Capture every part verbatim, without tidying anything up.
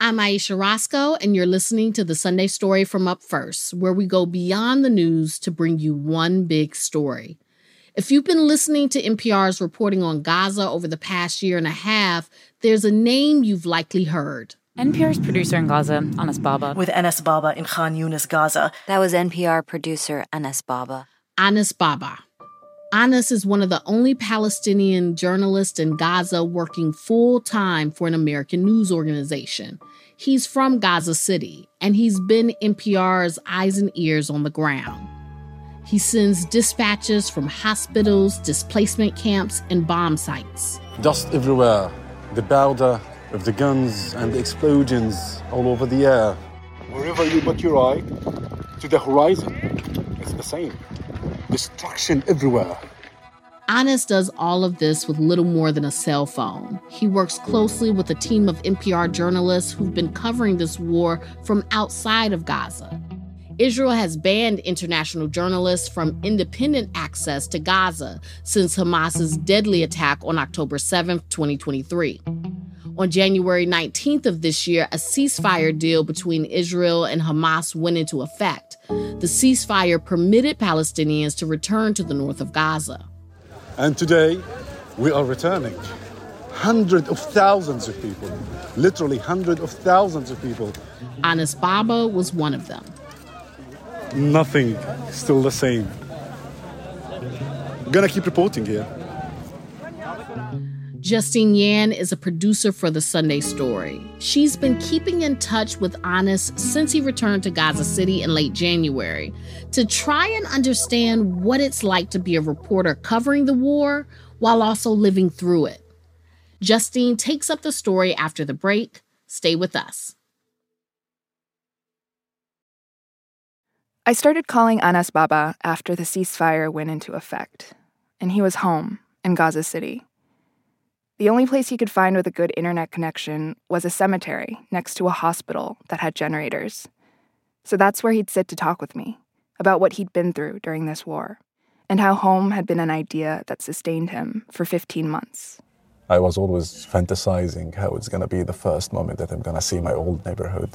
I'm Aisha Roscoe, and you're listening to the Sunday Story from Up First, where we go beyond the news to bring you one big story. If you've been listening to N P R's reporting on Gaza over the past year and a half, there's a name you've likely heard. N P R's producer in Gaza, Anas Baba. With Anas Baba in Khan Yunis, Gaza. That was N P R producer Anas Baba. Anas Baba. Anas is one of the only Palestinian journalists in Gaza working full-time for an American news organization. He's from Gaza City, and he's been N P R's eyes and ears on the ground. He sends dispatches from hospitals, displacement camps, and bomb sites. Dust everywhere, the powder of the guns and the explosions all over the air. Wherever you put your eye, to the horizon, it's the same. Destruction everywhere. Anas does all of this with little more than a cell phone. He works closely with a team of N P R journalists who've been covering this war from outside of Gaza. Israel has banned international journalists from independent access to Gaza since Hamas's deadly attack on October seventh, twenty twenty-three. On January nineteenth of this year, a ceasefire deal between Israel and Hamas went into effect. The ceasefire permitted Palestinians to return to the north of Gaza. And today, we are returning. Hundreds of thousands of people, literally hundreds of thousands of people. Anas Baba was one of them. Nothing, still the same. I'm gonna keep reporting here. Justine Yan is a producer for The Sunday Story. She's been keeping in touch with Anas since he returned to Gaza City in late January to try and understand what it's like to be a reporter covering the war while also living through it. Justine takes up the story after the break. Stay with us. I started calling Anas Baba after the ceasefire went into effect, and he was home in Gaza City. The only place he could find with a good internet connection was a cemetery next to a hospital that had generators. So that's where he'd sit to talk with me about what he'd been through during this war and how home had been an idea that sustained him for fifteen months. I was always fantasizing how it's going to be the first moment that I'm going to see my old neighborhood.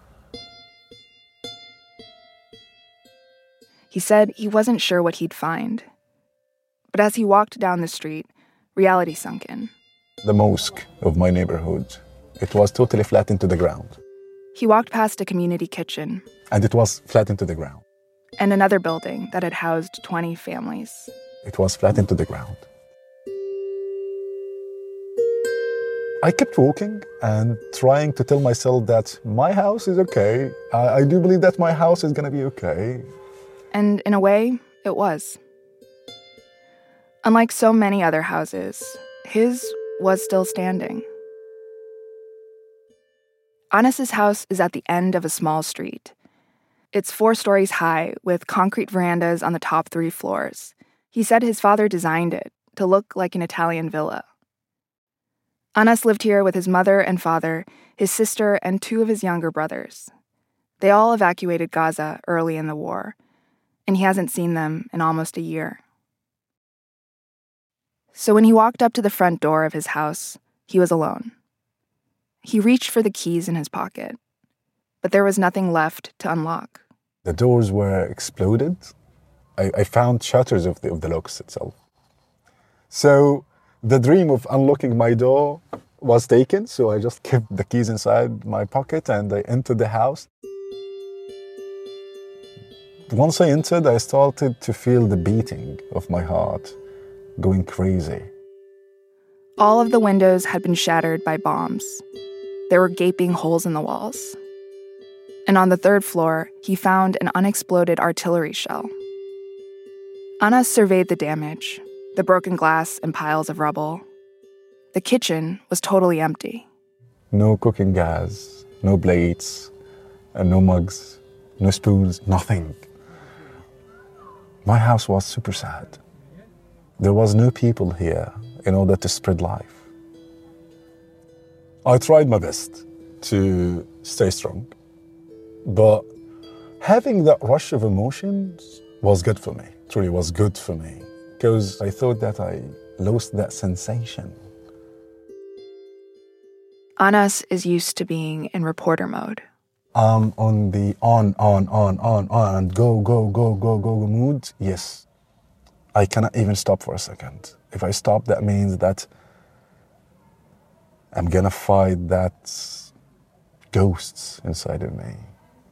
He said he wasn't sure what he'd find. But as he walked down the street, reality sunk in. The mosque of my neighborhood, it was totally flattened to the ground. He walked past a community kitchen. And it was flattened to the ground. And another building that had housed twenty families. It was flattened to the ground. I kept walking and trying to tell myself that my house is okay. I, I do believe that my house is going to be okay. And in a way, it was. Unlike so many other houses, his was still standing. Anas's house is at the end of a small street. It's four stories high with concrete verandas on the top three floors. He said his father designed it to look like an Italian villa. Anas lived here with his mother and father, his sister, and two of his younger brothers. They all evacuated Gaza early in the war, and he hasn't seen them in almost a year. So when he walked up to the front door of his house, he was alone. He reached for the keys in his pocket, but there was nothing left to unlock. The doors were exploded. I, I found shutters of the, of the locks itself. So the dream of unlocking my door was taken, so I just kept the keys inside my pocket and I entered the house. Once I entered, I started to feel the beating of my heart going crazy. All of the windows had been shattered by bombs. There were gaping holes in the walls. And on the third floor, he found an unexploded artillery shell. Anas surveyed the damage, the broken glass and piles of rubble. The kitchen was totally empty. No cooking gas, no plates, and no mugs, no spoons, nothing. My house was super sad. There was no people here in order to spread life. I tried my best to stay strong, but having that rush of emotions was good for me. It really was good for me, because I thought that I lost that sensation. Anas is used to being in reporter mode. Um, on the on, on, on, on, on, and go, go, go, go, go, go mood, yes. I cannot even stop for a second. If I stop, that means that I'm gonna fight that ghosts inside of me.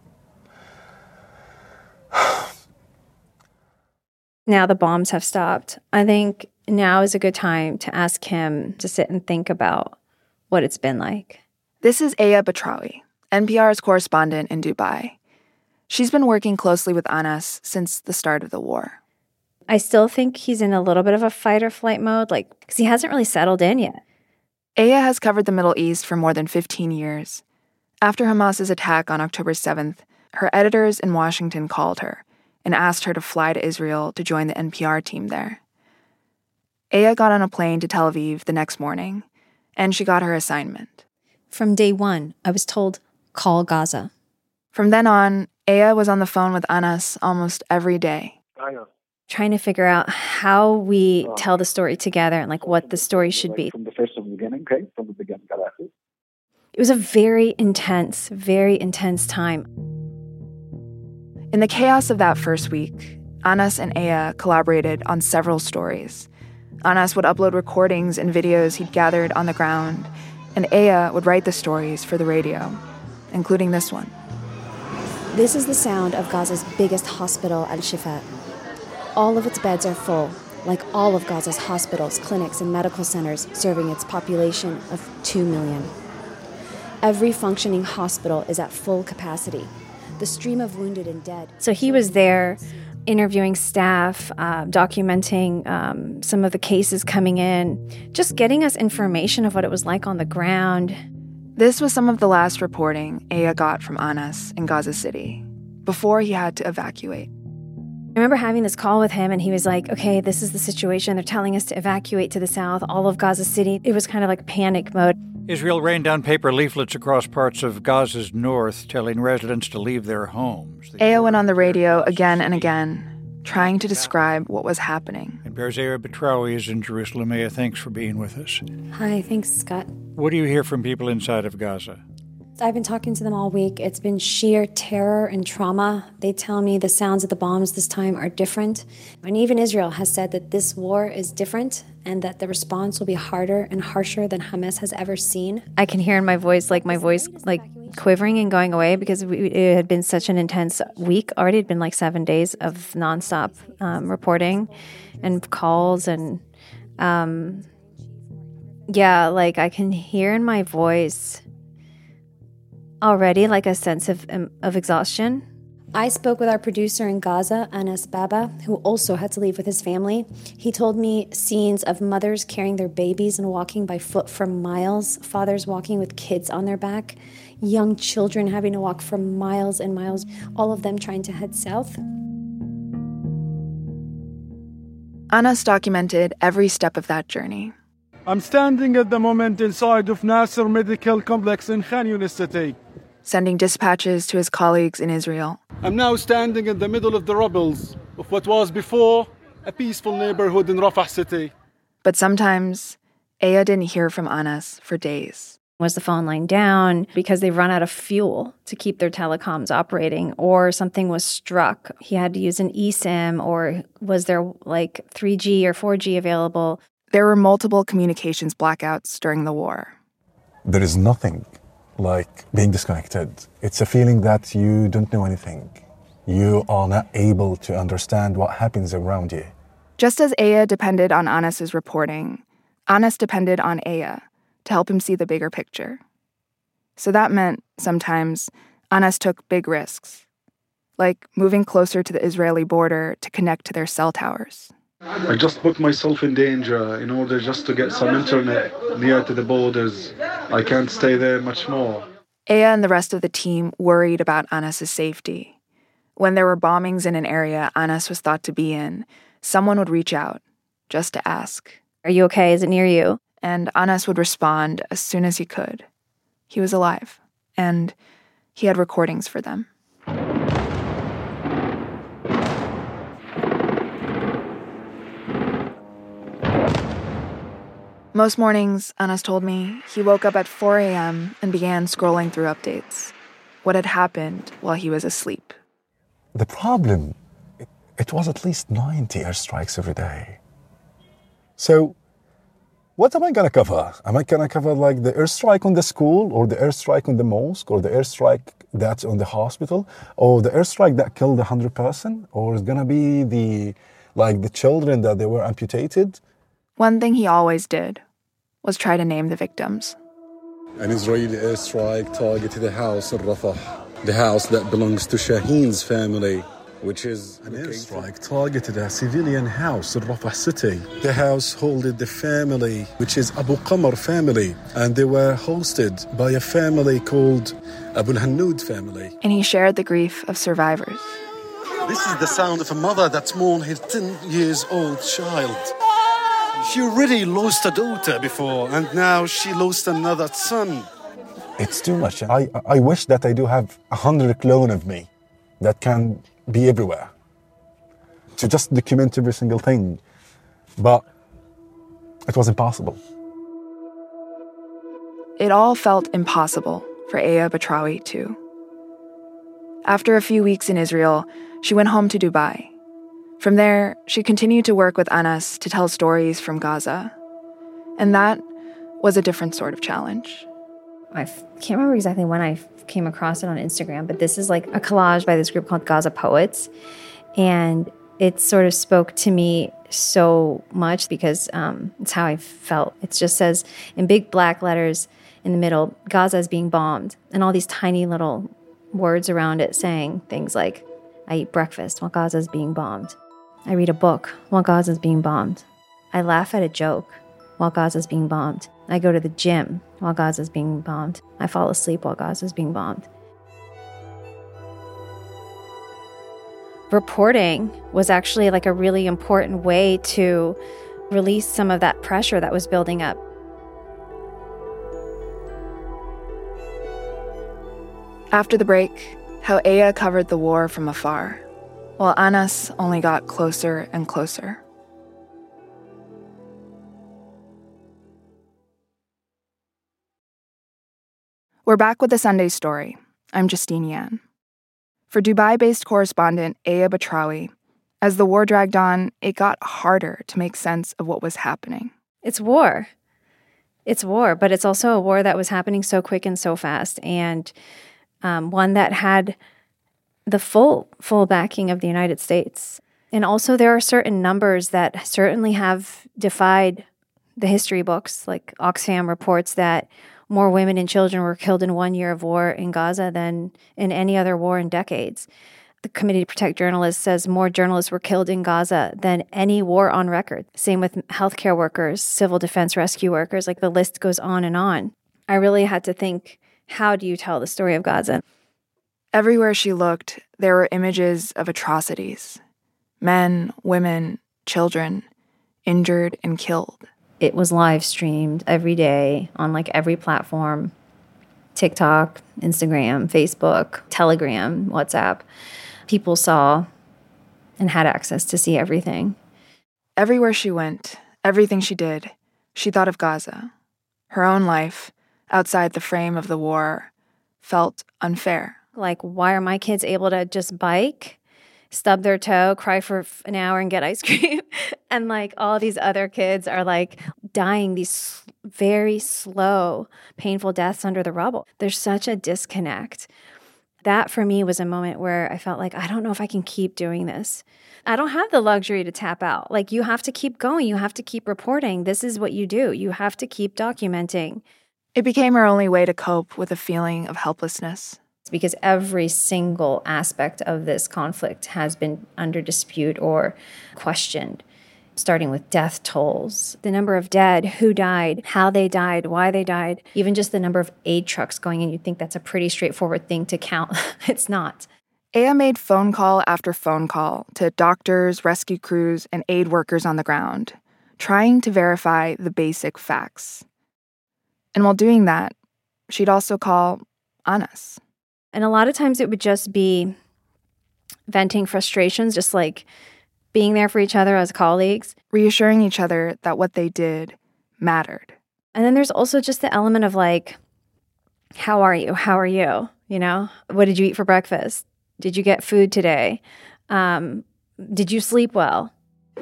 Now the bombs have stopped. I think now is a good time to ask him to sit and think about what it's been like. This is Aya Batrawi, N P R's correspondent in Dubai. She's been working closely with Anas since the start of the war. I still think he's in a little bit of a fight or flight mode, like, because he hasn't really settled in yet. Aya has covered the Middle East for more than fifteen years. After Hamas's attack on October seventh, her editors in Washington called her and asked her to fly to Israel to join the N P R team there. Aya got on a plane to Tel Aviv the next morning, and she got her assignment. From day one, I was told, call Gaza. From then on, Aya was on the phone with Anas almost every day. Trying to figure out how we tell the story together and like what the story should be. From the first of the beginning, okay? From the beginning. It was a very intense, very intense time. In the chaos of that first week, Anas and Aya collaborated on several stories. Anas would upload recordings and videos he'd gathered on the ground, and Aya would write the stories for the radio, including this one. This is the sound of Gaza's biggest hospital, Al-Shifa. All of its beds are full, like all of Gaza's hospitals, clinics, and medical centers, serving its population of two million. Every functioning hospital is at full capacity. The stream of wounded and dead. So he was there interviewing staff, uh, documenting um, some of the cases coming in, just getting us information of what it was like on the ground. This was some of the last reporting Aya got from Anas in Gaza City, before he had to evacuate. I remember having this call with him, and he was like, okay, this is the situation. They're telling us to evacuate to the south, all of Gaza City. It was kind of like panic mode. Israel rained down paper leaflets across parts of Gaza's north, telling residents to leave their homes. Aya went on the radio again and again, trying to describe what was happening. And Aya Batrawi is in Jerusalem. Aya, thanks for being with us. Hi, thanks, Scott. What do you hear from people inside of Gaza? I've been talking to them all week. It's been sheer terror and trauma. They tell me the sounds of the bombs this time are different. And even Israel has said that this war is different and that the response will be harder and harsher than Hamas has ever seen. I can hear in my voice, like my voice, like quivering and going away because we, it had been such an intense week. Already had been like seven days of nonstop um, reporting and calls. And um, yeah, like I can hear in my voice already like a sense of um, of exhaustion. I spoke with our producer in Gaza, Anas Baba, who also had to leave with his family. He told me scenes of mothers carrying their babies and walking by foot for miles, fathers walking with kids on their back, young children having to walk for miles and miles, all of them trying to head south. Anas documented every step of that journey. I'm standing at the moment inside of Nasser Medical Complex in Khan Yunis City, sending dispatches to his colleagues in Israel. I'm now standing in the middle of the rubbles of what was before a peaceful neighborhood in Rafah City. But sometimes, Aya didn't hear from Anas for days. Was the phone line down because they run out of fuel to keep their telecoms operating, or something was struck? He had to use an eSIM, or was there like three G or four G available? There were multiple communications blackouts during the war. There is nothing like being disconnected. It's a feeling that you don't know anything. You are not able to understand what happens around you. Just as Aya depended on Anas's reporting, Anas depended on Aya to help him see the bigger picture. So that meant, sometimes, Anas took big risks, like moving closer to the Israeli border to connect to their cell towers. I just put myself in danger in order just to get some internet near to the borders. I can't stay there much more. Aya and the rest of the team worried about Anas's safety. When there were bombings in an area Anas was thought to be in, someone would reach out, just to ask, "Are you okay? Is it near you?" And Anas would respond as soon as he could. He was alive, and he had recordings for them. Most mornings, Anas told me, he woke up at four a.m. and began scrolling through updates. What had happened while he was asleep. The problem, it, it was at least ninety airstrikes every day. So, what am I going to cover? Am I going to cover like the airstrike on the school, or the airstrike on the mosque, or the airstrike that's on the hospital, or the airstrike that killed one hundred person, or is going to be the like the children that they were amputated? One thing he always did was try to name the victims. An Israeli airstrike targeted a house in Rafah, the house that belongs to Shaheen's family, which is an airstrike targeted a civilian house in Rafah city. The house holded the family, which is Abu Qamar family, and they were hosted by a family called Abu al-Hannoud family. And he shared the grief of survivors. This is the sound of a mother that mourned her ten years old child. She already lost a daughter before, and now she lost another son. It's too much. I, I wish that I do have a hundred clone of me that can be everywhere to just document every single thing. But it was impossible. It all felt impossible for Aya Batrawi, too. After a few weeks in Israel, she went home to Dubai. From there, she continued to work with Anas to tell stories from Gaza. And that was a different sort of challenge. I can't remember exactly when I came across it on Instagram, but this is like a collage by this group called Gaza Poets. And it sort of spoke to me so much because um, it's how I felt. It just says in big black letters in the middle, Gaza is being bombed. And all these tiny little words around it saying things like, I eat breakfast while Gaza is being bombed. I read a book while Gaza is being bombed. I laugh at a joke while Gaza is being bombed. I go to the gym while Gaza is being bombed. I fall asleep while Gaza is being bombed. Reporting was actually like a really important way to release some of that pressure that was building up. After the break, how Aya covered the war from afar, while Anas only got closer and closer. We're back with the Sunday Story. I'm Justine Yan. For Dubai-based correspondent Aya Batrawi, as the war dragged on, it got harder to make sense of what was happening. It's war. It's war, but it's also a war that was happening so quick and so fast, and um, one that had the full, full backing of the United States. And also there are certain numbers that certainly have defied the history books. Like Oxfam reports that more women and children were killed in one year of war in Gaza than in any other war in decades. The Committee to Protect Journalists says more journalists were killed in Gaza than any war on record. Same with healthcare workers, civil defense rescue workers, like the list goes on and on. I really had to think, how do you tell the story of Gaza? Everywhere she looked, there were images of atrocities. Men, women, children, injured and killed. It was live streamed every day on like every platform. TikTok, Instagram, Facebook, Telegram, WhatsApp. People saw and had access to see everything. Everywhere she went, everything she did, she thought of Gaza. Her own life, outside the frame of the war, felt unfair. Like, why are my kids able to just bike, stub their toe, cry for an hour and get ice cream? And like all these other kids are like dying these very slow, painful deaths under the rubble. There's such a disconnect. That for me was a moment where I felt like, I don't know if I can keep doing this. I don't have the luxury to tap out. Like, you have to keep going. You have to keep reporting. This is what you do. You have to keep documenting. It became her only way to cope with a feeling of helplessness. Because every single aspect of this conflict has been under dispute or questioned, starting with death tolls, the number of dead, who died, how they died, why they died, even just the number of aid trucks going in. You'd think that's a pretty straightforward thing to count. It's not. Aya made phone call after phone call to doctors, rescue crews, and aid workers on the ground, trying to verify the basic facts. And while doing that, she'd also call Anas. And a lot of times it would just be venting frustrations, just like being there for each other as colleagues. Reassuring each other that what they did mattered. And then there's also just the element of like, how are you? How are you? You know, what did you eat for breakfast? Did you get food today? Um, did you sleep well?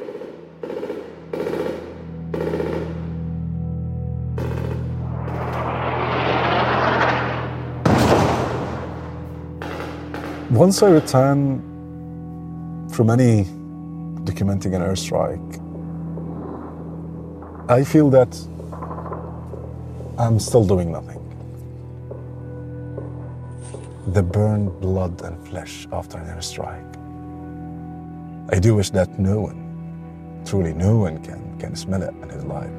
Once I return from any documenting an airstrike, I feel that I'm still doing nothing. The burned blood and flesh after an airstrike. I do wish that no one, truly no one can, can smell it in his life.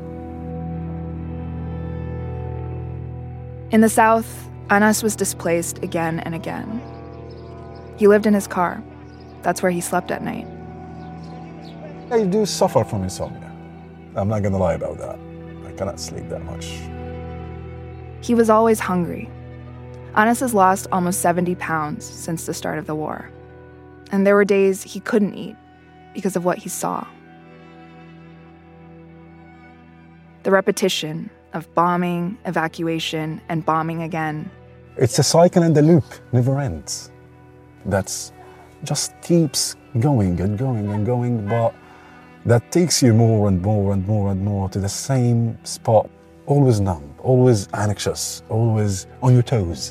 In the south, Anas was displaced again and again. He lived in his car. That's where he slept at night. I do suffer from insomnia. I'm not gonna lie about that. I cannot sleep that much. He was always hungry. Anas has lost almost seventy pounds since the start of the war. And there were days he couldn't eat because of what he saw. The repetition of bombing, evacuation, and bombing again. It's a cycle and the loop never ends. That's just keeps going and going and going, but that takes you more and more and more and more to the same spot. Always numb, always anxious, always on your toes.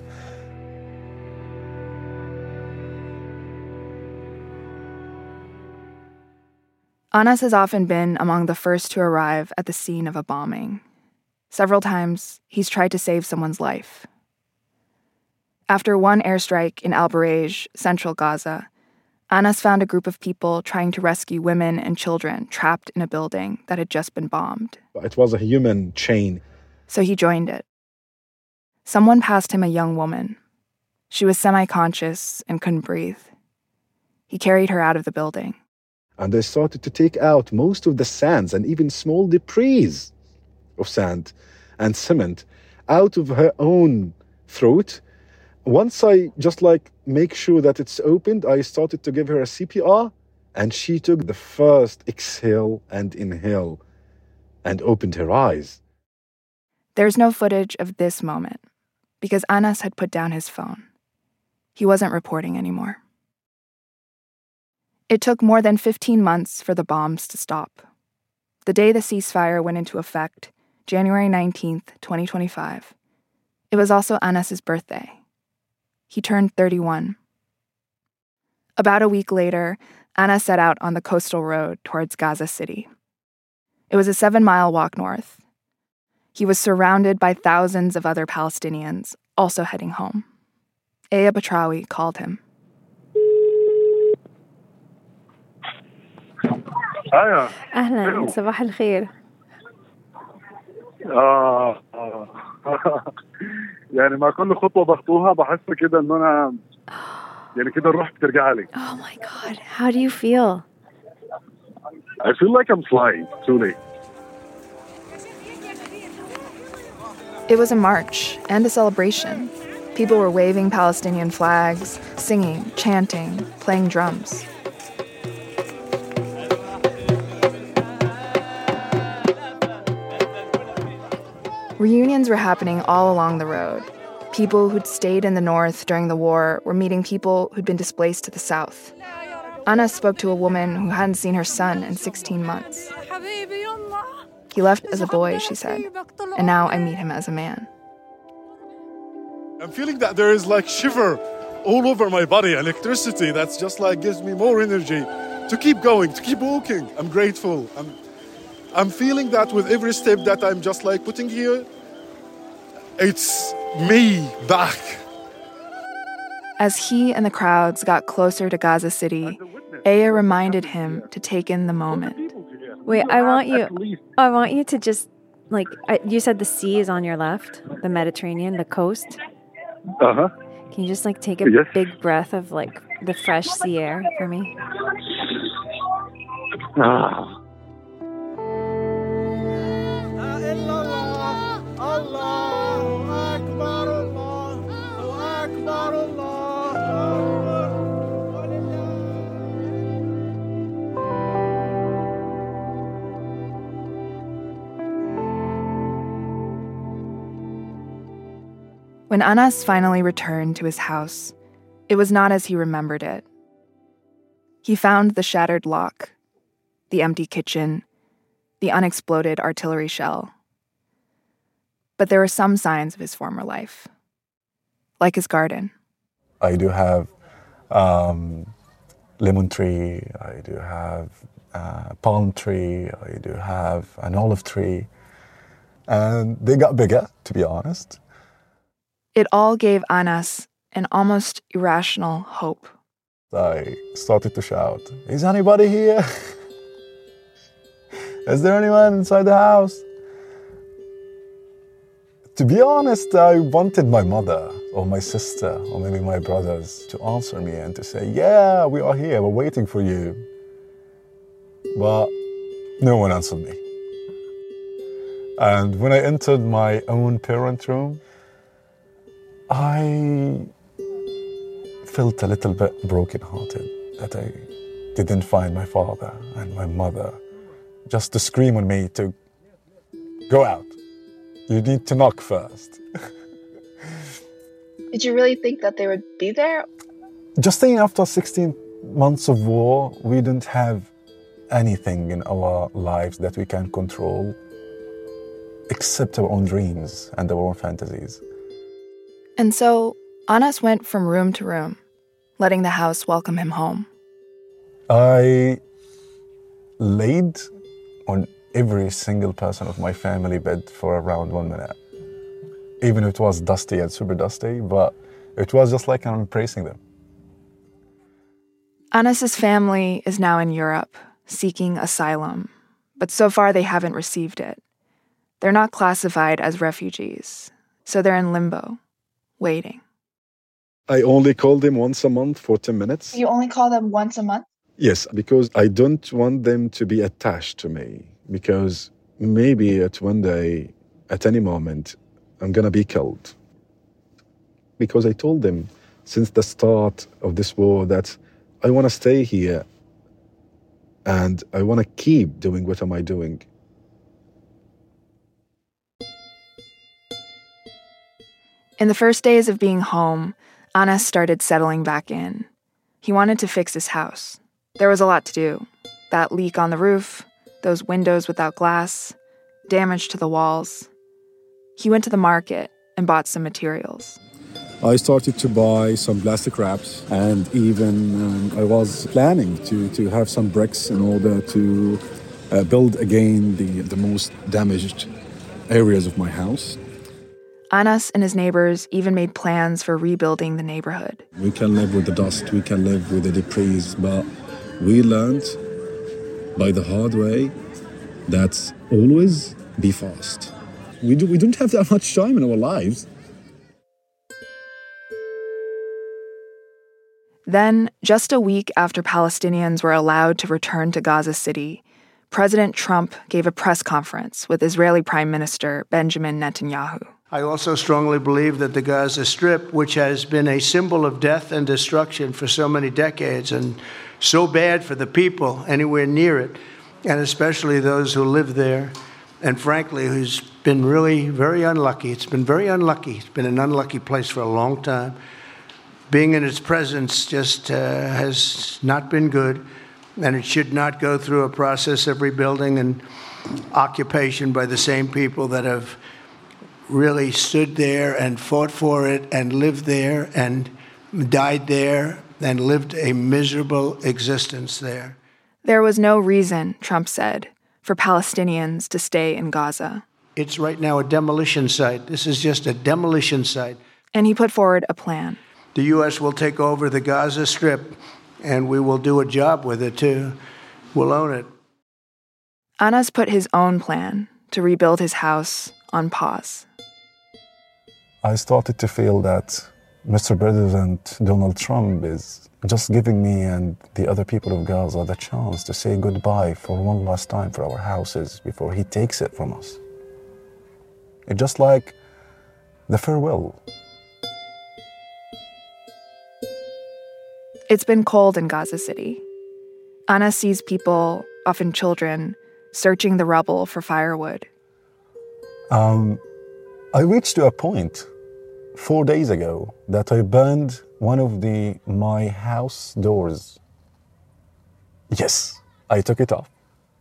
Anas has often been among the first to arrive at the scene of a bombing. Several times, he's tried to save someone's life. After one airstrike in Al Barej, central Gaza, Anas found a group of people trying to rescue women and children trapped in a building that had just been bombed. It was a human chain. So he joined it. Someone passed him a young woman. She was semi-conscious and couldn't breathe. He carried her out of the building. And they started to take out most of the sands and even small debris of sand and cement out of her own throat. Once I just like make sure that it's opened, I started to give her a C P R, and she took the first exhale and inhale and opened her eyes. There's no footage of this moment because Anas had put down his phone. He wasn't reporting anymore. It took more than fifteen months for the bombs to stop. The day the ceasefire went into effect, January nineteenth, twenty twenty-five, it was also Anas's birthday. He turned thirty-one. About a week later, Anas set out on the coastal road towards Gaza City. It was a seven-mile walk north. He was surrounded by thousands of other Palestinians, also heading home. Aya Batrawi called him. Aya. أهلاً صباح الخير. آه آه يعني مع كل خطوة بخطوها بحس كده إن أنا يعني كده الروح بترجع لي. Oh my God, how do you feel? I feel like I'm flying, truly. It was a march and a celebration. People were waving Palestinian flags, singing, chanting, playing drums. Reunions were happening all along the road. People who'd stayed in the north during the war were meeting people who'd been displaced to the south. Anas spoke to a woman who hadn't seen her son in sixteen months. He left as a boy, she said, and now I meet him as a man. I'm feeling that there is like shiver all over my body, electricity that's just like gives me more energy to keep going, to keep walking. I'm grateful. I'm I'm feeling that with every step that I'm just like putting here, it's me back. As he and the crowds got closer to Gaza City, Aya reminded him to take in the moment. Wait, I want you, I want you to just, like, I, you said the sea is on your left, the Mediterranean, the coast. Uh-huh. Can you just, like, take a Yes. big breath of, like, the fresh sea air for me? Ah. When Anas finally returned to his house, it was not as he remembered it. He found the shattered lock, the empty kitchen, the unexploded artillery shell. But there were some signs of his former life, like his garden. I do have um, lemon tree, I do have a palm tree, I do have an olive tree, and they got bigger, to be honest. It all gave Anas an almost irrational hope. I started to shout, "Is anybody here? Is there anyone inside the house?" To be honest, I wanted my mother or my sister or maybe my brothers to answer me and to say, "Yeah, we are here, we're waiting for you." But no one answered me. And when I entered my own parent room, I felt a little bit brokenhearted that I didn't find my father and my mother, just to scream on me to go out. You need to knock first. Did you really think that they would be there? Just saying, after sixteen months of war, we didn't have anything in our lives that we can control except our own dreams and our own fantasies. And so Anas went from room to room, letting the house welcome him home. I laid on every single person of my family bed for around one minute. Even if it was dusty and super dusty, but it was just like I'm embracing them. Anas's family is now in Europe, seeking asylum, but so far they haven't received it. They're not classified as refugees, so they're in limbo, waiting. I only call them once a month for ten minutes. You only call them once a month? Yes, because I don't want them to be attached to me. Because maybe at one day, at any moment, I'm going to be killed. Because I told them since the start of this war that I want to stay here and I want to keep doing what am I doing. In the first days of being home, Anas started settling back in. He wanted to fix his house. There was a lot to do. That leak on the roof, those windows without glass, damage to the walls. He went to the market and bought some materials. I started to buy some plastic wraps, and even um, I was planning to, to have some bricks in order to uh, build again the, the most damaged areas of my house. Anas and his neighbors even made plans for rebuilding the neighborhood. We can live with the dust, we can live with the debris, but we learned by the hard way that always be fast. We, do, we don't have that much time in our lives. Then, just a week after Palestinians were allowed to return to Gaza City, President Trump gave a press conference with Israeli Prime Minister Benjamin Netanyahu. I also strongly believe that the Gaza Strip, which has been a symbol of death and destruction for so many decades and so bad for the people anywhere near it, and especially those who live there, and frankly, who's been really very unlucky. It's been very unlucky. It's been an unlucky place for a long time. Being in its presence just uh, has not been good, and it should not go through a process of rebuilding and occupation by the same people that have really stood there and fought for it and lived there and died there and lived a miserable existence there. There was no reason, Trump said, for Palestinians to stay in Gaza. It's right now a demolition site. This is just a demolition site. And he put forward a plan. The U S will take over the Gaza Strip, and we will do a job with it, too. We'll own it. Anas put his own plan to rebuild his house on pause. I started to feel that Mister President Donald Trump is just giving me and the other people of Gaza the chance to say goodbye for one last time for our houses before he takes it from us. It's just like the farewell. It's been cold in Gaza City. Anas sees people, often children, searching the rubble for firewood. Um, I reached to a point four days ago that I burned one of the my house doors. Yes, I took it off.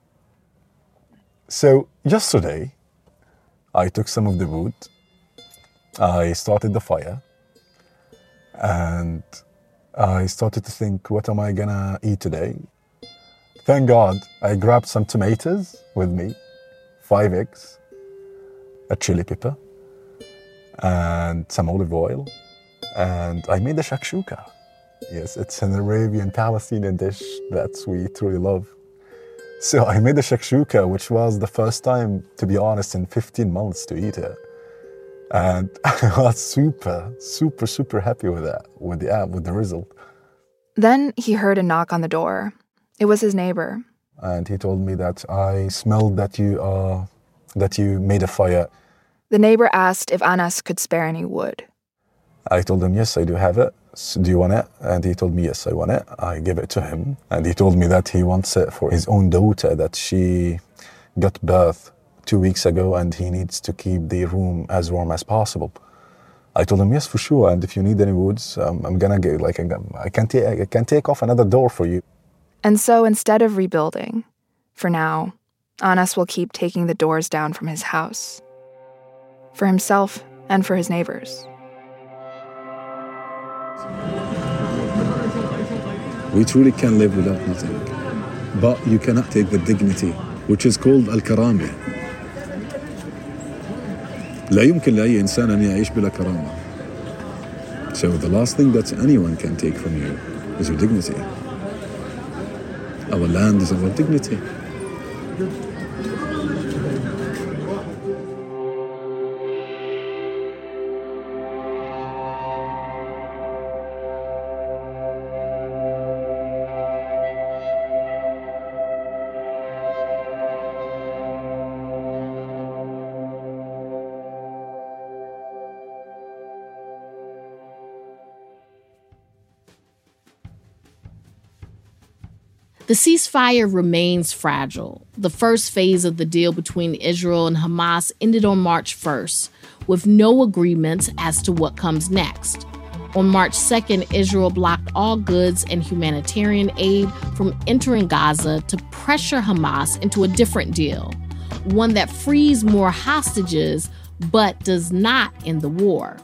So yesterday, I took some of the wood, I started the fire, and I started to think, what am I gonna eat today? Thank God, I grabbed some tomatoes with me, five eggs, a chili pepper, and some olive oil, and I made a shakshuka. Yes, it's an Arabian Palestinian dish that we truly love. So I made a shakshuka, which was the first time, to be honest, in fifteen months to eat it. And I was super, super, super happy with that, with the app, with the result. Then he heard a knock on the door. It was his neighbor. And he told me that I smelled that you uh, that you made a fire. The neighbor asked if Anas could spare any wood. I told him, yes, I do have it. So do you want it? And he told me, yes, I want it. I gave it to him. And he told me that he wants it for his own daughter, that she got birth two weeks ago and he needs to keep the room as warm as possible. I told him, yes, for sure. And if you need any woods, um, I'm gonna get, like, I can, ta- I can take off another door for you. And so instead of rebuilding, for now, Anas will keep taking the doors down from his house. For himself and for his neighbors. We truly can live without nothing. But you cannot take the dignity, which is called al-karama. لا يمكن لأي إنسان أن يعيش بلا كرامة. So the last thing that anyone can take from you is your dignity. Our land is our dignity. The ceasefire remains fragile. The first phase of the deal between Israel and Hamas ended on March first, with no agreements as to what comes next. On March second, Israel blocked all goods and humanitarian aid from entering Gaza to pressure Hamas into a different deal, one that frees more hostages but does not end the war.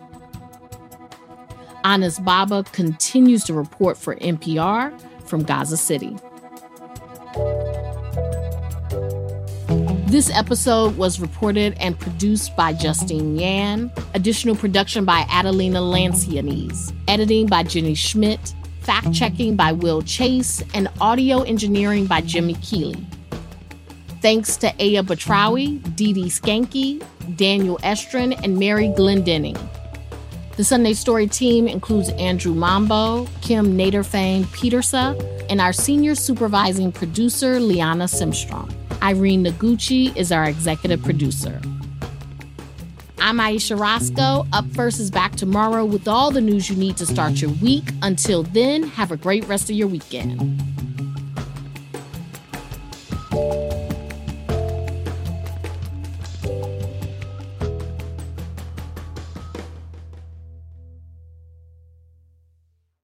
Anas Baba continues to report for N P R from Gaza City. This episode was reported and produced by Justine Yan. Additional production by Adelina Lancianese. Editing by Jenny Schmidt. Fact-checking by Will Chase. And audio engineering by Jimmy Keeley. Thanks to Aya Batrawi, Dee Dee Skanky, Daniel Estrin, and Mary Glendenning. The Sunday Story team includes Andrew Mambo, Kim Naderfane Petersa, and our senior supervising producer, Liana Simstrom. Irene Noguchi is our executive producer. I'm Aisha Roscoe. Up First is back tomorrow with all the news you need to start your week. Until then, have a great rest of your weekend.